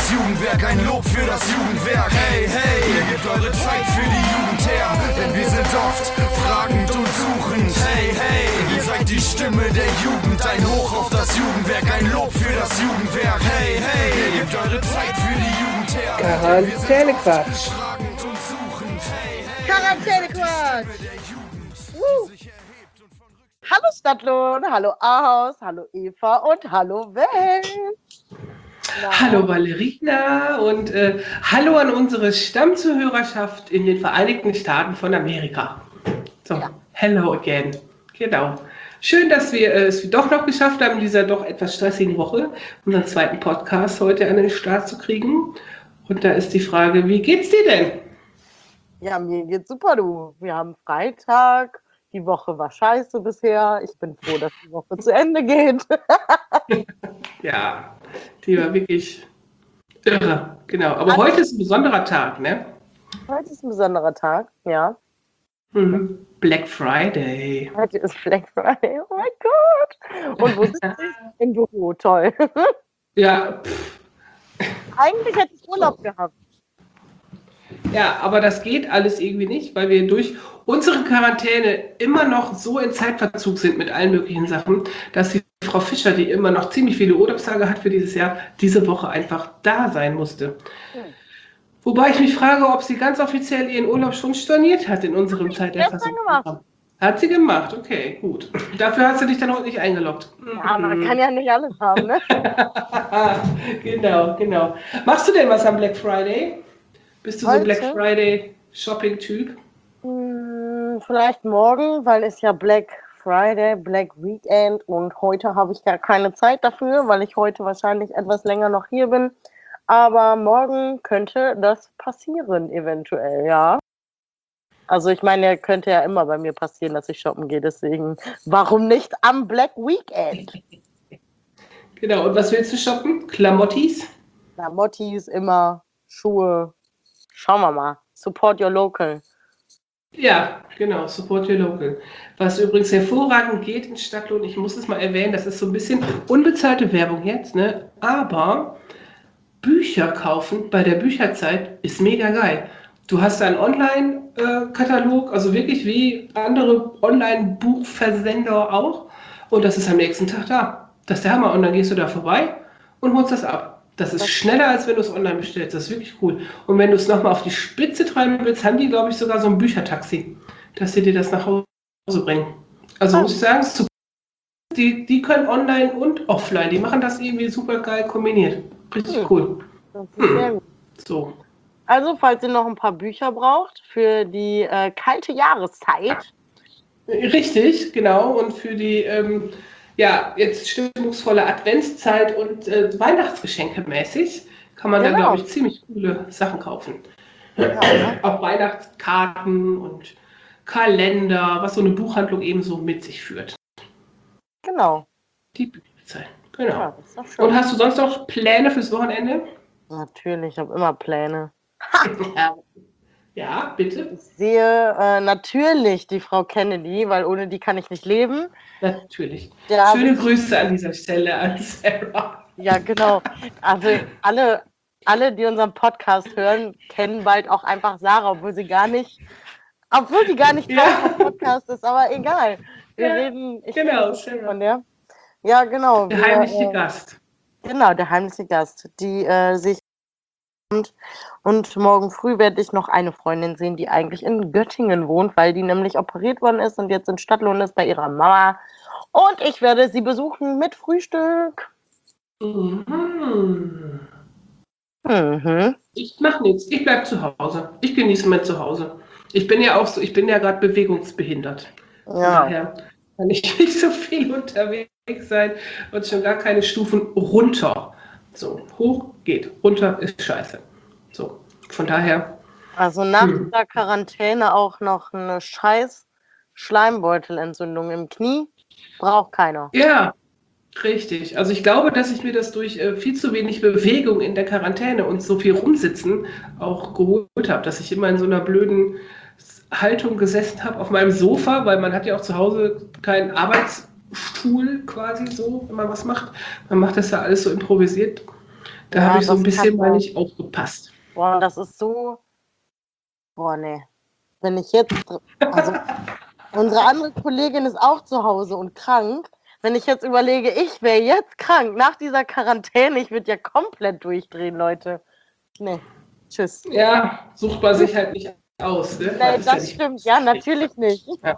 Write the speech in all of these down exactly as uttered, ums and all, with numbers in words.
Jugendwerk, ein Lob für das Jugendwerk. Hey, hey, ihr gebt eure Zeit für die Jugend her, denn wir sind oft fragend und suchend. Hey, hey, ihr seid die Stimme der Jugend, ein Hoch auf das Jugendwerk, ein Lob für das Jugendwerk. Hey, hey, ihr gebt eure Zeit für die Jugend her. Quarantänequatsch. Quarantänequatsch. Uh. Hallo Stadtlohn, hallo Ahaus, hallo Eva und hallo Welt. Na. Hallo Valerina und äh, hallo an unsere Stammzuhörerschaft in den Vereinigten Staaten von Amerika. So, ja. Hello again. Genau. Schön, dass wir äh, es doch noch geschafft haben, in dieser doch etwas stressigen Woche unseren zweiten Podcast heute an den Start zu kriegen. Und da ist die Frage, wie geht's dir denn? Ja, mir geht's super, du. Wir haben Freitag. Die Woche war scheiße bisher. Ich bin froh, dass die Woche zu Ende geht. Ja, die war wirklich irre. Genau. Aber also, heute ist ein besonderer Tag, ne? Heute ist ein besonderer Tag, ja. Mhm. Black Friday. Heute ist Black Friday. Oh mein Gott. Und wo sitzt ich? Im Büro. Toll. Ja. Pff. Eigentlich hätte ich Urlaub gehabt. Ja, aber das geht alles irgendwie nicht, weil wir durch unsere Quarantäne immer noch so in Zeitverzug sind mit allen möglichen Sachen, dass die Frau Fischer, die immer noch ziemlich viele Urlaubstage hat für dieses Jahr, diese Woche einfach da sein musste. Hm. Wobei ich mich frage, ob sie ganz offiziell ihren Urlaub schon storniert hat in unserem Zeiterfassung. Hat sie gemacht, okay, gut. Dafür hast du dich dann heute nicht eingeloggt. Ja, man kann ja nicht alles haben, ne? Genau, genau. Machst du denn was am Black Friday? Bist du heute so Black Friday Shopping-Typ? Hm, vielleicht morgen, weil es ja Black Friday, Black Weekend und heute habe ich gar keine Zeit dafür, weil ich heute wahrscheinlich etwas länger noch hier bin. Aber morgen könnte das passieren, eventuell, ja. Also ich meine, könnte ja immer bei mir passieren, dass ich shoppen gehe, deswegen warum nicht am Black Weekend? Genau, und was willst du shoppen? Klamottis? Klamottis, immer, Schuhe. Schauen wir mal. Support your local. Ja, genau, support your local. Was übrigens hervorragend geht in Stadtlohn, ich muss es mal erwähnen, das ist so ein bisschen unbezahlte Werbung jetzt, ne? Aber Bücher kaufen bei der Bücherzeit ist mega geil. Du hast einen Online-Katalog, also wirklich wie andere Online-Buchversender auch. Und das ist am nächsten Tag da. Das ist der Hammer. Und dann gehst du da vorbei und holst das ab. Das ist schneller, als wenn du es online bestellst. Das ist wirklich cool. Und wenn du es nochmal auf die Spitze treiben willst, haben die, glaube ich, sogar so ein Büchertaxi, dass sie dir das nach Hause bringen. Also oh. muss ich sagen, die, die können online und offline. Die machen das irgendwie super geil kombiniert. Richtig hm. cool. Das ist hm. sehr gut. So. Also, falls ihr noch ein paar Bücher braucht für die äh, kalte Jahreszeit. Richtig, genau. Und für die ähm, ja, jetzt stimmungsvolle Adventszeit und äh, Weihnachtsgeschenke mäßig kann man genau. da, glaube ich, ziemlich coole Sachen kaufen. Ja, ja. Auch Weihnachtskarten und Kalender, was so eine Buchhandlung eben so mit sich führt. Genau. Die Bücherzeit, genau. Ja, das ist doch schön. Und hast du sonst noch Pläne fürs Wochenende? Natürlich, ich habe immer Pläne. Ja. Ja, bitte. Ich sehe äh, natürlich die Frau Kennedy, weil ohne die kann ich nicht leben. Natürlich. Ja, schöne Grüße an dieser Stelle an Sarah. Ja, genau. Also alle, alle, die unseren Podcast hören, kennen bald auch einfach Sarah, obwohl sie gar nicht, obwohl die gar nicht Teil ja. vom Podcast ist, aber egal. Wir ja, reden, ich genau, rede von der. Ja, genau. Der wir, heimliche äh, Gast. Genau, der heimliche Gast, die äh, sich und morgen früh werde ich noch eine Freundin sehen, die eigentlich in Göttingen wohnt, weil die nämlich operiert worden ist und jetzt in Stadtlohn ist bei ihrer Mama. Und ich werde sie besuchen mit Frühstück. Mhm. Mhm. Ich mache nichts, ich bleibe zu Hause. Ich genieße mein Zuhause. Ich bin ja auch so, ich bin ja gerade bewegungsbehindert. Ja. Daher kann ich nicht so viel unterwegs sein und schon gar keine Stufen runter. So, hoch geht, runter ist scheiße. So, von daher. Also nach hm. der Quarantäne auch noch eine scheiß Schleimbeutelentzündung im Knie, braucht keiner. Ja, richtig. Also ich glaube, dass ich mir das durch äh, viel zu wenig Bewegung in der Quarantäne und so viel Rumsitzen auch geholt habe, dass ich immer in so einer blöden Haltung gesessen habe auf meinem Sofa, weil man hat ja auch zu Hause keinen Arbeitsstuhl quasi so, wenn man was macht. Man macht das ja alles so improvisiert. Da Ja, habe ich so das ein bisschen kann mal sein. nicht aufgepasst. Boah, das ist so. Boah, nee. Wenn ich jetzt. Also, unsere andere Kollegin ist auch zu Hause und krank. Wenn ich jetzt überlege, ich wäre jetzt krank nach dieser Quarantäne, ich würde ja komplett durchdrehen, Leute. Nee. Tschüss. Ja, sucht man sich halt nicht aus, ne? Man Nee, ist ja das nicht. stimmt. Ja, natürlich nicht. Ja,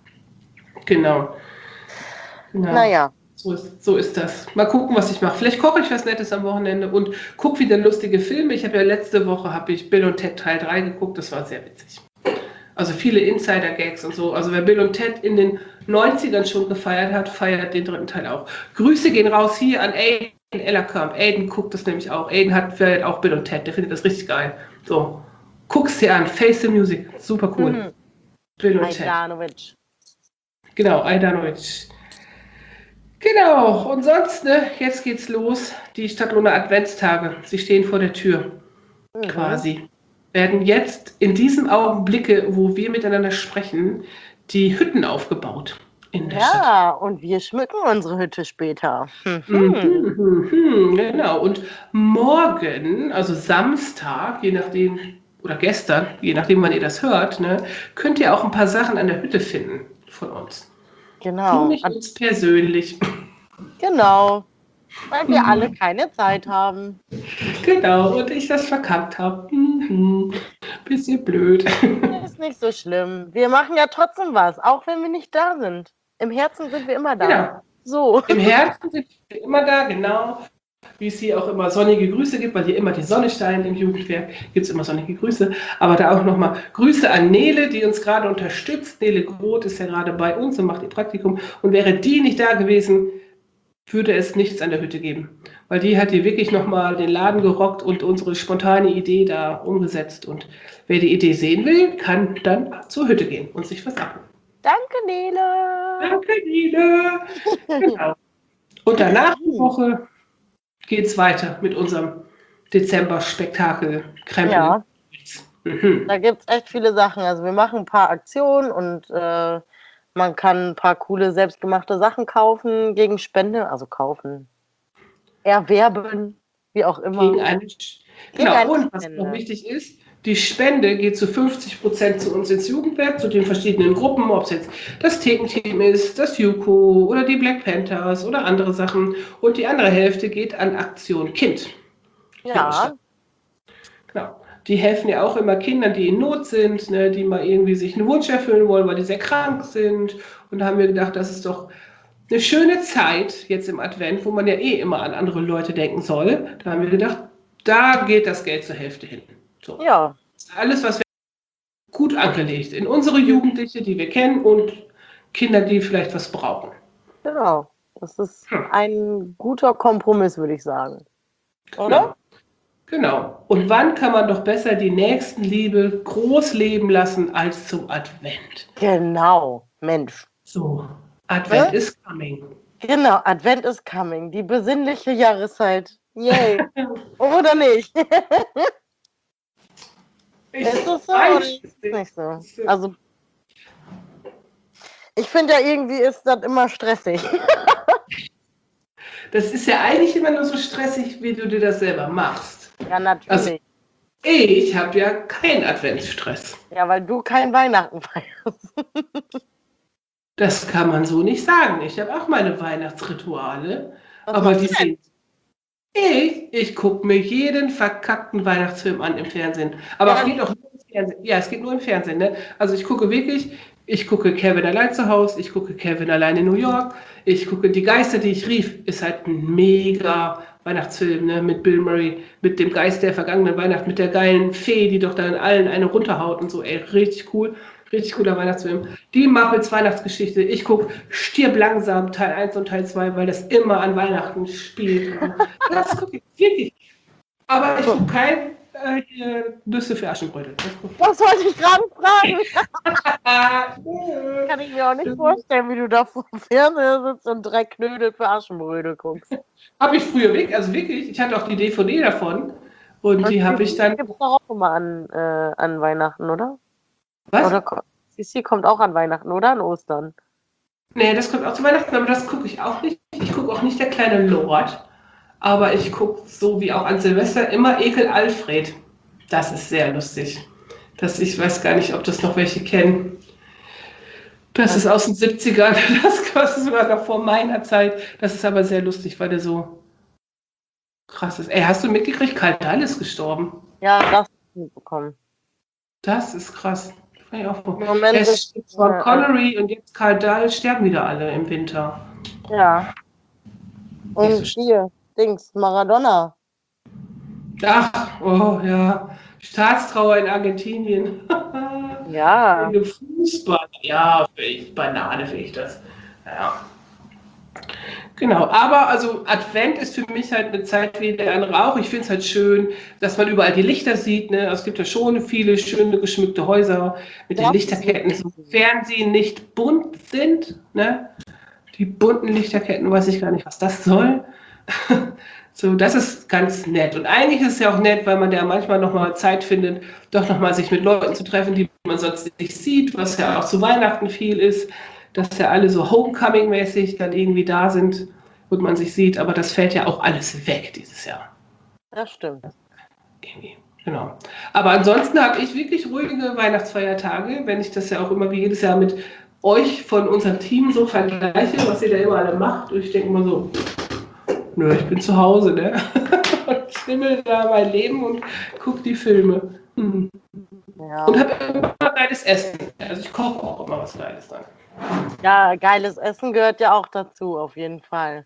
genau. Genau. Naja. So ist, so ist das. Mal gucken, was ich mache. Vielleicht koche ich was Nettes am Wochenende und gucke wieder lustige Filme. Ich habe ja letzte Woche habe ich Bill und Ted Teil drei geguckt. Das war sehr witzig. Also viele Insider-Gags und so. Also wer Bill und Ted in den neunzigern schon gefeiert hat, feiert den dritten Teil auch. Grüße gehen raus hier an Aiden Ellerkamp. Aiden guckt das nämlich auch. Aiden hat feiert auch Bill und Ted. Der findet das richtig geil. So, guck's dir an. Face the Music. Super cool. Mhm. Bill und Ted. Ajdanovic. Genau, Ajdanovic. Genau, und sonst, ne, jetzt geht's los. Die Stadtlohner Adventstage. Sie stehen vor der Tür, Mhm. quasi. Werden jetzt in diesem Augenblicke, wo wir miteinander sprechen, die Hütten aufgebaut in der Stadt. Ja, und wir schmücken unsere Hütte später. Mhm, Mhm. mhm, mhm, genau. Und morgen, also Samstag, je nachdem, oder gestern, je nachdem, wann ihr das hört, ne, könnt ihr auch ein paar Sachen an der Hütte finden von uns. Genau. Nur nicht Ad- uns persönlich. Genau. Weil wir Mhm. alle keine Zeit haben. Genau, und ich das verkackt habe. Mhm. Bisschen blöd. Ist nicht so schlimm. Wir machen ja trotzdem was, auch wenn wir nicht da sind. Im Herzen sind wir immer da. Genau. So. Im Herzen sind wir immer da, genau. Wie es hier auch immer sonnige Grüße gibt, weil hier immer die Sonne scheint im Jugendwerk, gibt es immer sonnige Grüße. Aber da auch nochmal Grüße an Nele, die uns gerade unterstützt. Nele Groth ist ja gerade bei uns und macht ihr Praktikum. Und wäre die nicht da gewesen, würde es nichts an der Hütte geben. Weil die hat hier wirklich nochmal den Laden gerockt und unsere spontane Idee da umgesetzt. Und wer die Idee sehen will, kann dann zur Hütte gehen und sich was abholen. Danke, Nele. Danke, Nele. Genau. Und danach die Woche geht es weiter mit unserem Dezember-Spektakel Krempel. Ja, Mhm. da gibt es echt viele Sachen. Also wir machen ein paar Aktionen und äh, man kann ein paar coole selbstgemachte Sachen kaufen gegen Spende. Also kaufen, erwerben, wie auch immer. Gegen eine, Gegen genau, eine und was Spende. noch wichtig ist, die Spende geht zu fünfzig Prozent zu uns ins Jugendwerk, zu den verschiedenen Gruppen, ob es jetzt das Thekenteam ist, das Juko oder die Black Panthers oder andere Sachen. Und die andere Hälfte geht an Aktion Kind. Ja, Genau. Die helfen ja auch immer Kindern, die in Not sind, ne, die mal irgendwie sich einen Wunsch erfüllen wollen, weil die sehr krank sind. Und da haben wir gedacht, das ist doch eine schöne Zeit jetzt im Advent, wo man ja eh immer an andere Leute denken soll. Da haben wir gedacht, da geht das Geld zur Hälfte hin. So. ja, Alles, was wir gut angelegt in unsere Jugendliche, die wir kennen und Kinder, die vielleicht was brauchen. genau. Das ist Hm. ein guter Kompromiss, würde ich sagen. Oder? Genau. Und wann kann man doch besser die Nächstenliebe groß leben lassen als zum Advent? Genau, Mensch. So, Advent Ne? is coming. Genau, Advent is coming. Die besinnliche Jahreszeit. Yay. Oder nicht? Ich Ist das so weiß oder es ist es nicht so? nicht. Also, ich finde ja irgendwie ist das immer stressig. Das ist ja eigentlich immer nur so stressig, wie du dir das selber machst. Ja, natürlich. Also, ich habe ja keinen Adventsstress. Ja, weil du kein Weihnachten feierst. Das kann man so nicht sagen. Ich habe auch meine Weihnachtsrituale, Was aber machst die du denn? sind. Ich, ich gucke mir jeden verkackten Weihnachtsfilm an im Fernsehen. Aber Ja. es geht auch nur im Fernsehen. Ja, es geht nur im Fernsehen. Ne? Also ich gucke wirklich, ich gucke Kevin allein zu Hause, ich gucke Kevin allein in New York, ich gucke Die Geister, die ich rief, ist halt ein mega Weihnachtsfilm, ne? Mit Bill Murray, mit dem Geist der vergangenen Weihnacht, mit der geilen Fee, die doch dann allen eine runterhaut und so. Ey, richtig cool. Richtig cooler Weihnachtsfilm. Die Muppets Weihnachtsgeschichte. Ich gucke Stirb langsam Teil eins und Teil zwei, weil das immer an Weihnachten spielt. Und das gucke ich wirklich. Aber ich gucke kein äh, hier, Nüsse für Aschenbrödel. Das guck ich. Das wollte ich gerade fragen. Ah, Kann ich mir auch nicht vorstellen, wie du da vor dem Fernseher sitzt und drei Knödel für Aschenbrödel guckst. habe ich früher wirklich, also wirklich, ich hatte auch die D V D davon und die habe ich dann. Gibt es doch auch immer an, äh, an Weihnachten, oder? Was? Oder ko- Sissi kommt auch an Weihnachten, oder? An Ostern. Nee, das kommt auch zu Weihnachten, aber das gucke ich auch nicht. Ich gucke auch nicht der kleine Lord. aber ich gucke so wie auch an Silvester immer Ekel Alfred. Das ist sehr lustig. Das, ich weiß gar nicht, ob das noch welche kennen. Das ist aus den siebzigern, das ist sogar noch vor meiner Zeit. Das ist aber sehr lustig, weil der so krass ist. Ey, hast du mitgekriegt, Karl Dahl ist gestorben? Ja, das hab ich mitbekommen. Das ist krass. Fand ich auch so. Im Moment Erst ist Sean äh, Connery und jetzt Karl Dahl sterben wieder alle im Winter. ja. Nicht so Und schlimm. hier, Dings, Maradona. Ach, oh ja. Staatstrauer in Argentinien. Ja, Wegen dem Fußball. Ja, finde ich, Banane finde ich das. Ja. Genau, aber also Advent ist für mich halt eine Zeit wie der andere auch. Ich finde es halt schön, dass man überall die Lichter sieht. Ne? Es gibt ja schon viele schöne geschmückte Häuser mit den das ist Lichterketten, wirklich schön. sofern sie nicht bunt sind. Ne? Die bunten Lichterketten, weiß ich gar nicht, was das soll. So, das ist ganz nett. Und eigentlich ist es ja auch nett, weil man ja manchmal nochmal Zeit findet, doch nochmal sich mit Leuten zu treffen, die man sonst nicht sieht, was ja auch zu Weihnachten viel ist, dass ja alle so Homecoming-mäßig dann irgendwie da sind und man sich sieht. Aber das fällt ja auch alles weg dieses Jahr. Das stimmt. Irgendwie. Genau. Aber ansonsten habe ich wirklich ruhige Weihnachtsfeiertage, wenn ich das ja auch immer wie jedes Jahr mit euch von unserem Team so vergleiche, was ihr da immer alle macht. Und ich denke immer so, nö, ich bin zu Hause, ne? Und schwimmel da mein Leben und gucke die Filme. Mhm. Ja. Und habe immer geiles Essen. Also ich koche auch immer was Geiles dann. Ja, geiles Essen gehört ja auch dazu, auf jeden Fall.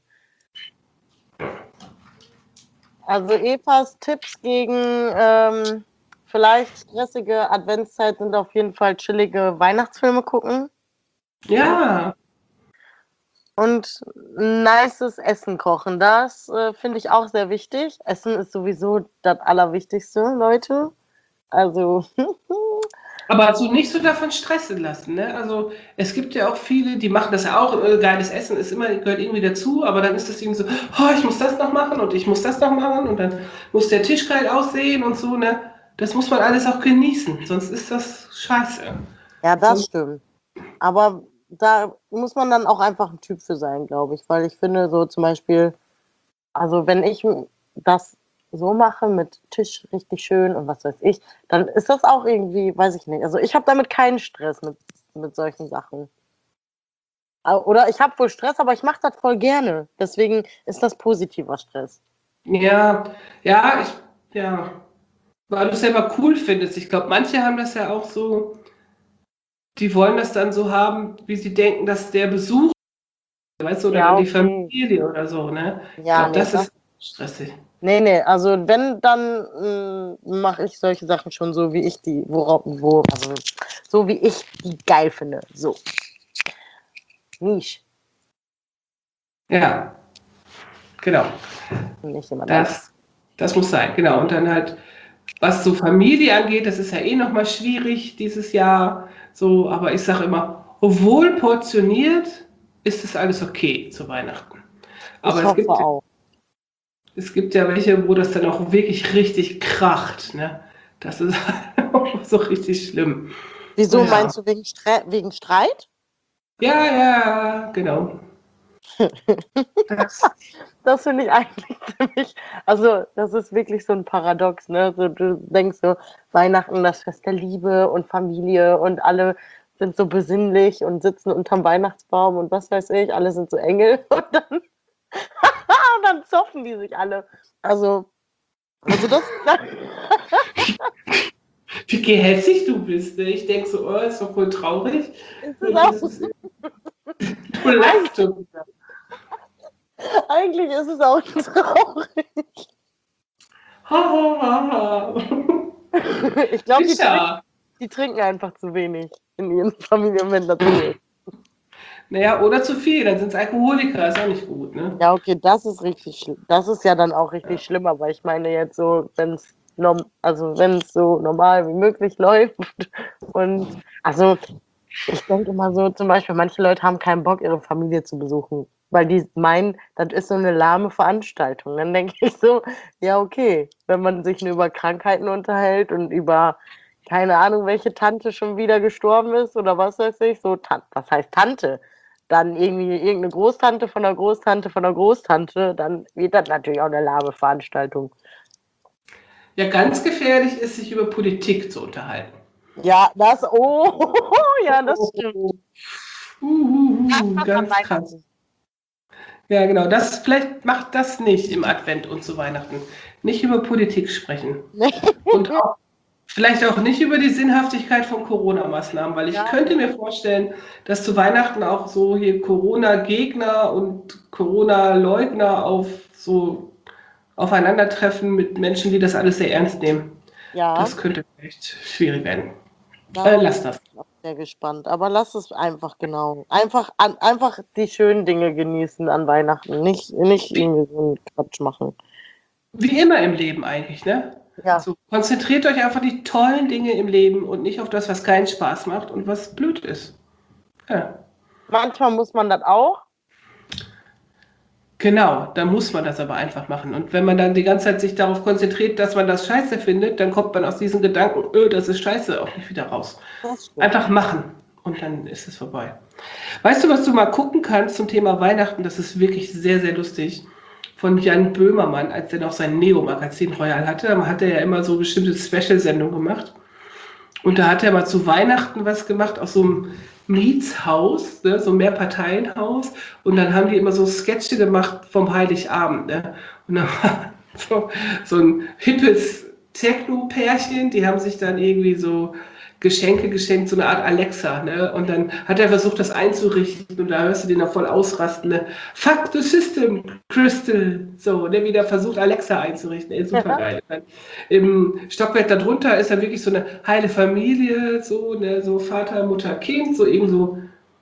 Also Evas Tipps gegen ähm, vielleicht stressige Adventszeit sind auf jeden Fall chillige Weihnachtsfilme gucken Ja, und nices Essen kochen. Das äh, finde ich auch sehr wichtig. Essen ist sowieso das Allerwichtigste, Leute. Also aber so nicht so davon stressen lassen, ne? Also es gibt ja auch viele, die machen das ja auch, äh, geiles Essen ist immer, gehört irgendwie dazu, aber dann ist das irgendwie so, oh, ich muss das noch machen und ich muss das noch machen und dann muss der Tisch geil aussehen und so, ne? Das muss man alles auch genießen, sonst ist das scheiße. ja, das Sonst, stimmt. Aber da muss man dann auch einfach ein Typ für sein, glaube ich. Weil ich finde, so zum Beispiel, also wenn ich das so mache mit Tisch richtig schön und was weiß ich, dann ist das auch irgendwie, weiß ich nicht. Also ich habe damit keinen Stress mit, mit solchen Sachen. Au- Oder ich habe wohl Stress, aber ich mache das voll gerne. Deswegen ist das positiver Stress. ja, ja, ich, ja, weil du es selber cool findest. Ich glaube, manche haben das ja auch so, die wollen das dann so haben, wie sie denken, dass der Besuch, weißt du, oder Ja, dann die okay. Familie oder so, ne? Ich Ja, glaube, nee, das das, ist stressig. nee, nee. Also wenn, dann mache ich solche Sachen schon so, wie ich die, worauf, wo, also so wie ich die geil finde. So. Nicht. Ja, genau. Nicht jemand anderes. Das, das muss sein, genau. Und dann halt, was so Familie angeht, das ist ja eh nochmal schwierig dieses Jahr. So, aber ich sage immer, wohl portioniert ist es alles okay zu Weihnachten. Aber Ich es hoffe gibt, auch. es gibt ja welche, wo das dann auch wirklich richtig kracht. Ne? Das ist auch so richtig schlimm. Wieso Ja, meinst du wegen, Stre wegen Streit? ja, ja, genau. Das, Das finde ich eigentlich ziemlich, also das ist wirklich so ein Paradox, ne? So, du denkst so, Weihnachten, das Fest der Liebe und Familie und alle sind so besinnlich und sitzen unterm Weihnachtsbaum und was weiß ich, alle sind so Engel und dann, und dann zoffen die sich alle. Also, also das, wie gehässig du bist. Ne? Ich denke so, oh, ist doch voll traurig. ist es auch, Das ist, du lachst schon wieder. eigentlich ist es auch traurig. Ha, ha, ha, ha. Ich glaube, die, trink, Fischer. die trinken einfach zu wenig in ihren Familien, wenn das so ist. Naja, oder zu viel, dann sind es Alkoholiker, ist auch nicht gut, ne? Ja, okay, das ist richtig schlimm. Das ist ja dann auch richtig schlimm, aber ich meine jetzt so, wenn es norm also wenn es so normal wie möglich läuft. Und also ich denke immer so, zum Beispiel, manche Leute haben keinen Bock, ihre Familie zu besuchen, weil die meinen, das ist so eine lahme Veranstaltung. Dann denke ich so, ja, okay, wenn man sich nur über Krankheiten unterhält und über keine Ahnung, welche Tante schon wieder gestorben ist oder was weiß ich, so, Tan was heißt Tante? dann irgendwie irgendeine Großtante von der Großtante von der Großtante, dann wird das natürlich auch eine lahme Veranstaltung. Ja, ganz gefährlich ist, sich über Politik zu unterhalten. Ja, das, oh, ja, das stimmt. Uhuhu, Das ganz macht krass. Weihnachten. Ja, genau. Das, vielleicht macht das nicht im Advent und zu Weihnachten. Nicht über Politik sprechen. Und auch, vielleicht auch nicht über die Sinnhaftigkeit von Corona-Maßnahmen, weil ich Ja. könnte mir vorstellen, dass zu Weihnachten auch so hier Corona-Gegner und Corona-Leugner auf so aufeinandertreffen mit Menschen, die das alles sehr ernst nehmen. Ja, Das könnte vielleicht schwierig werden. da Äh, bin lass das. ich auch sehr gespannt. Aber lass es einfach genau. Einfach, an, einfach die schönen Dinge genießen an Weihnachten. Nicht, nicht irgendwie so einen Quatsch machen. Wie immer im Leben eigentlich, ne? Ja. Also konzentriert euch einfach die tollen Dinge im Leben und nicht auf das, was keinen Spaß macht und was blöd ist. Ja. Manchmal muss man das auch. Genau, dann muss man das aber einfach machen. Und wenn man dann die ganze Zeit sich darauf konzentriert, dass man das scheiße findet, dann kommt man aus diesen Gedanken, öh, das ist scheiße, auch nicht wieder raus. Das stimmt. Einfach machen und dann ist es vorbei. Weißt du, was du mal gucken kannst zum Thema Weihnachten? Das ist wirklich sehr, sehr lustig. Von Jan Böhmermann, als er noch sein Neo-Magazin Royal hatte, hat er ja immer so bestimmte Special-Sendungen gemacht. Und da hat er mal zu Weihnachten was gemacht aus so einem Mietshaus, ne, so ein Mehrparteienhaus. Und dann haben die immer so Sketche gemacht vom Heiligabend. Ne? Und dann war so, so ein hippes Techno-Pärchen, die haben sich dann irgendwie so Geschenke geschenkt, so eine Art Alexa, ne? Und dann hat er versucht, das einzurichten und da hörst du den noch voll ausrasten, ne? Fuck the system, Crystal, so, ne? Wieder versucht, Alexa einzurichten, ey, super geil. Dann im Stockwerk darunter ist dann wirklich so eine heile Familie, so, ne? So Vater, Mutter, Kind, so eben so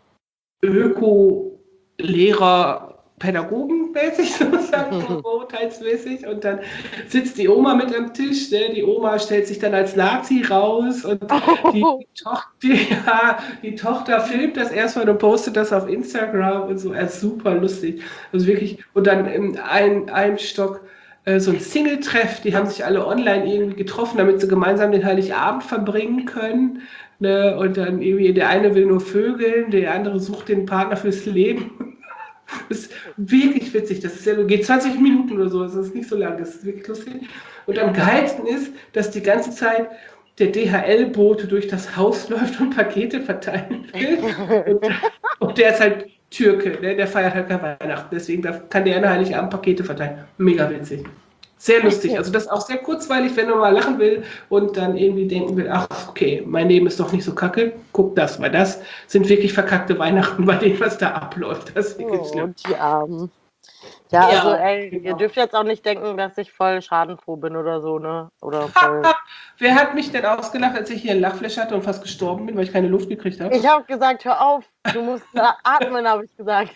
Öko, Lehrer, Pädagogen-mäßig, sozusagen, so teilsmäßig. Und dann sitzt die Oma mit am Tisch. Ne? Die Oma stellt sich dann als Nazi raus und die, die, Toch die, ja, die Tochter filmt das erstmal und postet das auf Instagram und so. Er ist super lustig. Also wirklich. Und dann in ein, einem Stock äh, so ein Single-Treff. Die haben sich alle online irgendwie getroffen, damit sie gemeinsam den Heiligabend verbringen können. Ne? Und dann irgendwie der eine will nur vögeln, der andere sucht den Partner fürs Leben. Das ist wirklich witzig. Das ist ja, geht zwanzig Minuten oder so. Das ist nicht so lang. Das ist wirklich lustig. Und am geilsten ist, dass die ganze Zeit der D H L-Bote durch das Haus läuft und Pakete verteilen will. Und, und der ist halt Türke. Ne? Der feiert halt kein Weihnachten. Deswegen kann der an Heiligabend Pakete verteilen. Mega witzig. Sehr lustig. Also das ist auch sehr kurzweilig, wenn man mal lachen will und dann irgendwie denken will, ach, okay, mein Leben ist doch nicht so kacke. Guck das, weil das sind wirklich verkackte Weihnachten bei dem, was da abläuft. Das ist wirklich Oh, schlimm. und die Armen. Ja, Ja, also ey, genau. ihr dürft jetzt auch nicht denken, dass ich voll schadenfroh bin oder so, ne? Oder voll. Wer hat mich denn ausgelacht, als ich hier einen Lachflash hatte und fast gestorben bin, weil ich keine Luft gekriegt habe? Ich habe gesagt, hör auf, du musst atmen, habe ich gesagt.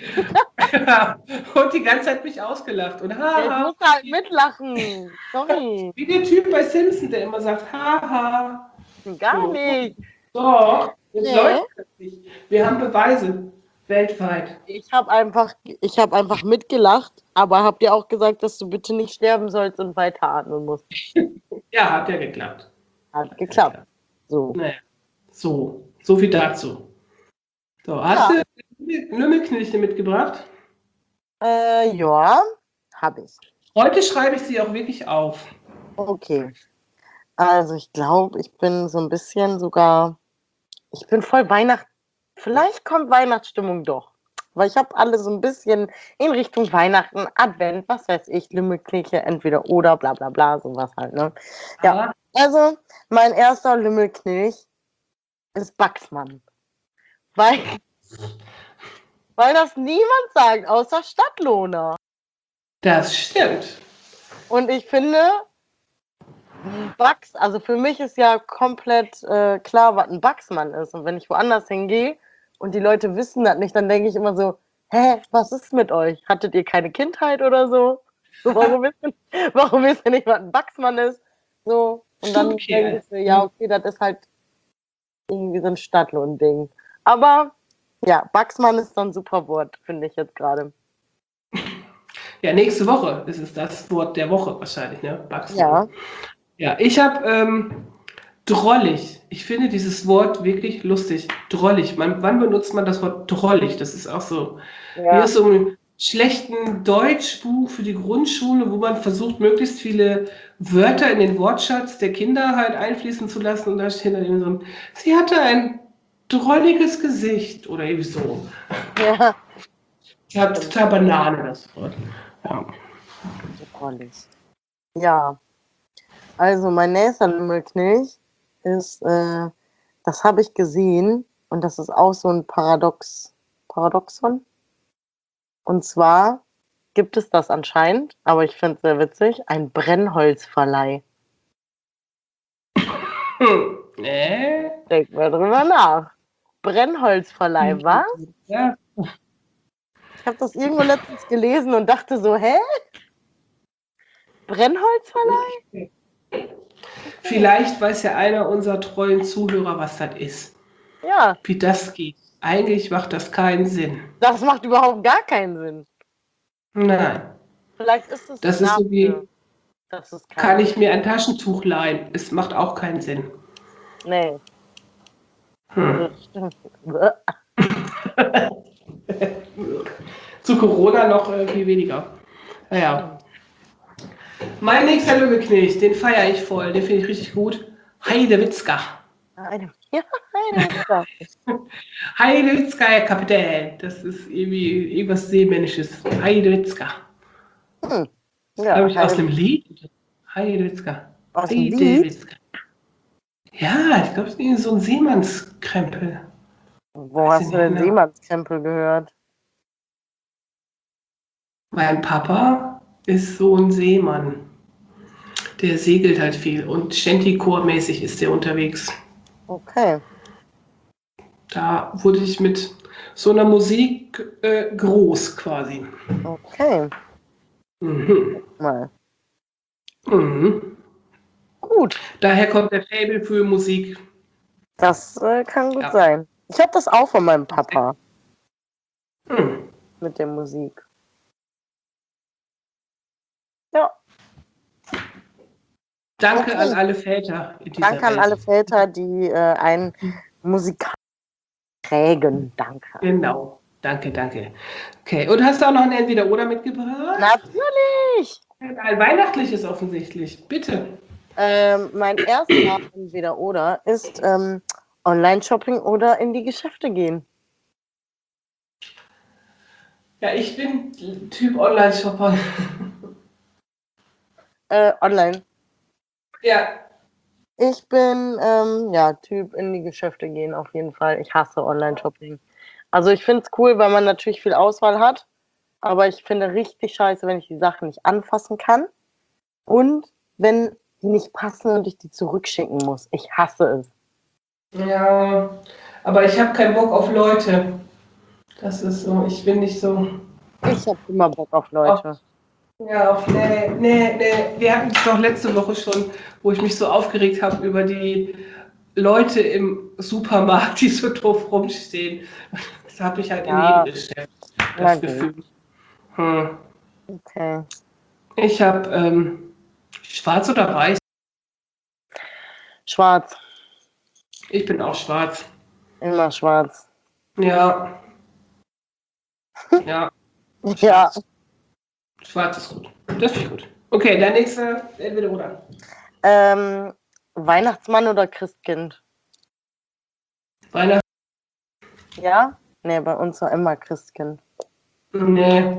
Und die ganze Zeit mich ausgelacht. Und Ja, ich haha. musste halt mitlachen. Sorry. Wie der Typ bei Simpson, der immer sagt, haha. Gar nicht. Doch, jetzt Nee. läuft das nicht. Wir haben Beweise. Weltweit. Ich habe einfach, ich habe einfach mitgelacht, aber habt ihr auch gesagt, dass du bitte nicht sterben sollst und weiteratmen musst? Ja, hat ja geklappt. Hat geklappt. So. Naja, so. So viel dazu. So, hast Ja. du Lümmelknilche mitgebracht? Äh, ja, habe ich. Heute schreibe ich sie auch wirklich auf. Okay. Also ich glaube, ich bin so ein bisschen sogar, ich bin voll Weihnacht. Vielleicht kommt Weihnachtsstimmung doch. Weil ich habe alle so ein bisschen in Richtung Weihnachten, Advent, was weiß ich, Lümmelknilche, entweder oder, bla bla bla, sowas halt, ne? Ja, Ah, also mein erster Lümmelknilch ist Baxmann. Weil, weil das niemand sagt, außer Stadtlohner. das stimmt. Und ich finde, Bugs, also für mich ist ja komplett äh, klar, was ein Bugsmann ist. Und wenn ich woanders hingehe und die Leute wissen das nicht, dann denke ich immer so, hä, was ist mit euch? Hattet ihr keine Kindheit oder so? so warum, wisst ihr, warum wisst ihr nicht, was ein Bugsmann ist? So, und dann Okay. denke ich so, ja, okay, das ist halt irgendwie so ein Stadtlohn-Ding. Aber ja, Bugsmann ist so ein super Wort, finde ich jetzt gerade. Ja, nächste Woche ist es das Wort der Woche wahrscheinlich, ne? Bugs. Ja. Ja, ich habe ähm, Drollig. Ich finde dieses Wort wirklich lustig. Drollig. Man, wann benutzt man das Wort drollig? Das ist auch so. Wie Ja, aus so einem schlechten Deutschbuch für die Grundschule, wo man versucht, möglichst viele Wörter in den Wortschatz der Kinder halt einfließen zu lassen. Und da steht dann eben so ein, sie hatte ein drolliges Gesicht oder irgendwie so. ja. Ja, total Banane, das Wort. Ja. Drollig. Ja, also mein nächster Lümmelknilch ist, äh, das habe ich gesehen und das ist auch so ein Paradox, Paradoxon. Und zwar gibt es das anscheinend, aber ich finde es sehr witzig, ein Brennholzverleih. Hm. Äh? Denk mal drüber nach. Brennholzverleih, was? Ja. Ich habe das irgendwo letztens gelesen und dachte so, hä? Brennholzverleih? Vielleicht weiß ja einer unserer treuen Zuhörer, was das ist. Ja, Wie das geht. Eigentlich macht das keinen Sinn. das macht überhaupt gar keinen Sinn. Nein. Vielleicht ist es Das ein ist so Name wie, für- das ist kein kann ich mir ein Taschentuch leihen? Es macht auch keinen Sinn. Nee, Hm. das stimmt. Zu Corona noch äh, viel weniger. Naja. Mein nächster Lümmelknecht, den feiere ich voll. Den finde ich richtig gut. Heidewitzka. Eine, ja, eine Witzka. Heidewitzka, Herr Kapitän. Das ist irgendwie irgendwas Seemännisches. Heidewitzka. Hm. Ja, Habe ich aus Heide- dem Lied? Heidewitzka. Aus dem Lied? Heidewitzka. Ja, ich glaube, es ist irgendwie so ein Seemannskrempel. Wo Weiß hast ich du denn nicht genau. Seemannskrempel gehört? Mein Papa ist so ein Seemann. Der segelt halt viel und Shantycore-mäßig ist der unterwegs. Okay. Da wurde ich mit so einer Musik äh, groß quasi. Okay. Mhm. Mal. Mhm. Gut. Daher kommt der Faible für Musik. Das äh, kann gut Ja. sein. Ich habe das auch von meinem Papa Mhm. mit der Musik. Ja. Danke Okay. an alle Väter. In dieser Danke an Welt. alle Väter, die äh, einen Musikal prägen. Danke. Genau. Danke, danke. Okay, und hast du auch noch ein Entweder-Oder mitgebracht? Natürlich. Ein weihnachtliches offensichtlich. Bitte. Ähm, mein erster entweder oder ist ähm, Online-Shopping oder in die Geschäfte gehen. Ja, ich bin Typ Online-Shopper. Äh, online. Ja, Ich bin ähm, ja Typ in die Geschäfte gehen auf jeden Fall. Ich hasse Online-Shopping. Also ich finde es cool, weil man natürlich viel Auswahl hat, aber ich finde richtig scheiße, wenn ich die Sachen nicht anfassen kann und wenn die nicht passen und ich die zurückschicken muss. Ich hasse es. ja, aber ich habe keinen Bock auf Leute. Das ist so, ich bin nicht so. Ich habe immer Bock auf Leute. Ja, auf, nee, nee, nee. Wir hatten es doch letzte Woche schon, wo ich mich so aufgeregt habe über die Leute im Supermarkt, die so doof rumstehen. Das habe ich halt Ja. in jedem Geschäft, Na das gut. Gefühl. Hm. Okay. Ich habe ähm, schwarz oder weiß? Schwarz. Ich bin auch schwarz. Immer schwarz. Ja. Ja, Ja. schwarz ist gut. Das finde ich gut. Okay, der nächste, entweder oder. Ähm, Weihnachtsmann oder Christkind? Weihnachten? Ja? Nee, bei uns war immer Christkind. Nee.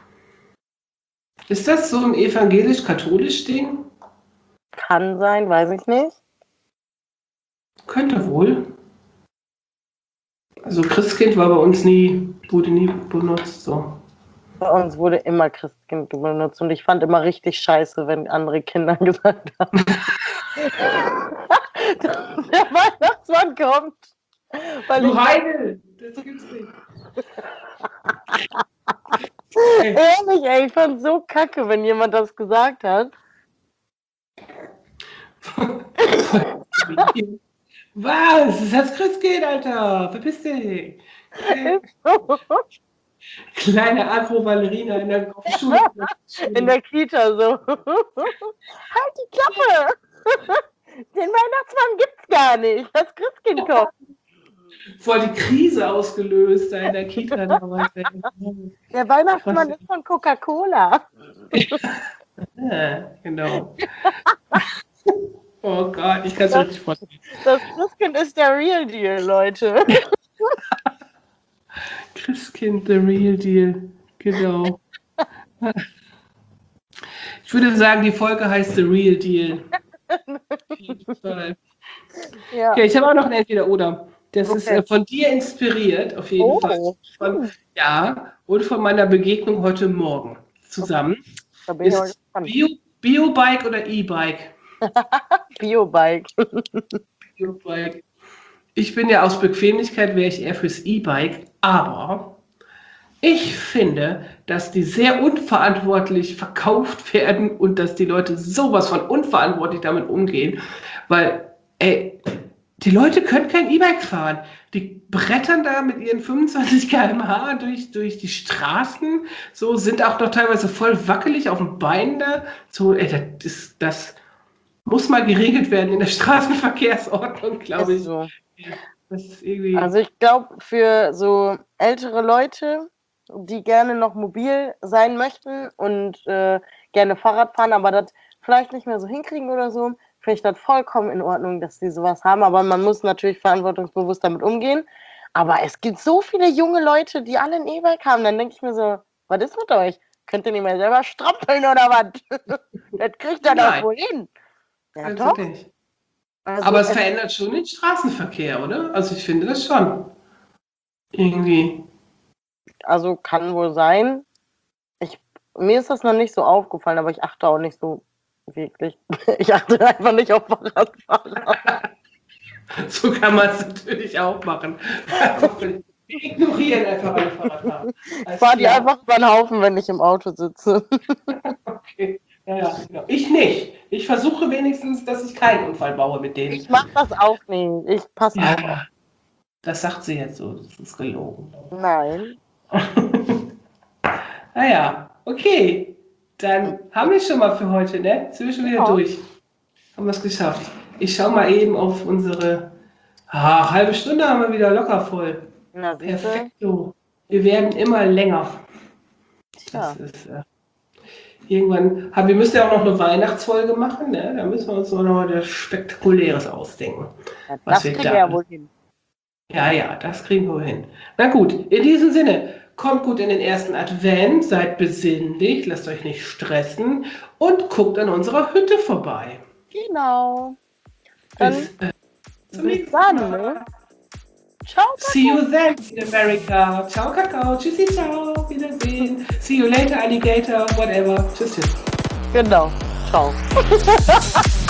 Ist das so ein evangelisch-katholisch Ding? Kann sein, weiß ich nicht. Könnte wohl. Also Christkind war bei uns nie, wurde nie benutzt. So. Bei uns wurde immer Christkind benutzt und ich fand immer richtig scheiße, wenn andere Kinder gesagt haben, dass der Weihnachtsmann kommt. Weil Du ich, Heidel! Das gibt's nicht. ehrlich, ey, ich fand so kacke, wenn jemand das gesagt hat. Was? Das ist das Christkind, Alter! Verpiss dich! Kleine Agro-Ballerina in der auf der Schule. In der Kita so. Halt die Klappe! Den Weihnachtsmann gibt's gar nicht. Das Christkind kommt. Voll die Krise ausgelöst da in der Kita damals. Der Weihnachtsmann ist von Coca-Cola. Ja, genau. Oh Gott, ich kann es mir nicht vorstellen. Das Christkind ist der Real Deal, Leute. Christkind, the real deal. Genau. Ich würde sagen, die Folge heißt The Real Deal. Auf jeden Fall. Ja. Okay, ich habe auch noch ein Entweder-Oder. Das Okay. ist äh, von dir inspiriert, auf jeden Oh. Fall. Von, ja, und von meiner Begegnung heute Morgen zusammen. Da bin ich mal Ist gespannt. Bio, Bio-Bike oder E-Bike? Biobike. Bio-Bike. Ich bin ja aus Bequemlichkeit, wäre ich eher fürs E-Bike, aber ich finde, dass die sehr unverantwortlich verkauft werden und dass die Leute sowas von unverantwortlich damit umgehen, weil, ey, die Leute können kein E-Bike fahren. Die brettern da mit ihren fünfundzwanzig Kilometer pro Stunde durch, durch die Straßen, so sind auch noch teilweise voll wackelig auf den Beinen da. So, ey, das, ist, das muss mal geregelt werden in der Straßenverkehrsordnung, glaube Ist ich. so. Das ist irgendwie. Also ich glaube, für so ältere Leute, die gerne noch mobil sein möchten und äh, gerne Fahrrad fahren, aber das vielleicht nicht mehr so hinkriegen oder so, finde ich das vollkommen in Ordnung, dass sie sowas haben. Aber man muss natürlich verantwortungsbewusst damit umgehen. Aber es gibt so viele junge Leute, die alle ein E-Bike haben. Dann denke ich mir so, was ist mit euch? Könnt ihr nicht mehr selber strampeln oder was? Das kriegt ihr doch Nein. wohl hin. Ja, Also doch. nicht. Also Aber es verändert schon den Straßenverkehr, oder? Also ich finde das schon. Irgendwie. Also kann wohl sein. Ich, mir ist das noch nicht so aufgefallen, aber ich achte auch nicht so wirklich. Ich achte einfach nicht auf Fahrradfahrer. So kann man es natürlich auch machen. Wir ignorieren einfach alle Fahrradfahrer. Ich fahre die einfach über den Haufen, wenn ich im Auto sitze. Okay. Ja, ja, genau. Ich nicht. Ich versuche wenigstens, dass ich keinen Unfall baue mit denen. Ich mache das auch nicht. Ich passe auch auf. Ja, das sagt sie jetzt so. Das ist gelogen. Nein. Naja, okay. Dann haben wir es schon mal für heute, ne? Sind wir schon wieder Ja. durch. Haben wir es geschafft. Ich schaue mal eben auf unsere ah, halbe Stunde haben wir wieder locker voll. Na, siehste. Perfekto. Wir werden immer länger. Tja. Das ist, äh, irgendwann haben wir müssen ja auch noch eine Weihnachtsfolge machen, ne? Da müssen wir uns noch mal was Spektakuläres ausdenken. Ja, was das wir kriegen da- wir ja wohl hin. Ja, ja, das kriegen wir hin. Na gut, in diesem Sinne, kommt gut in den ersten Advent, seid besinnlich, lasst euch nicht stressen und guckt an unserer Hütte vorbei. Genau. Dann Bis, äh, zum bis nächsten dann, Mal. ne? Ciao. See you then in America. Ciao, Kakao. Tschüssi, ciao. Wiedersehen. See you later, Alligator. Whatever. Tschüss, tschüss. Genau. Ciao.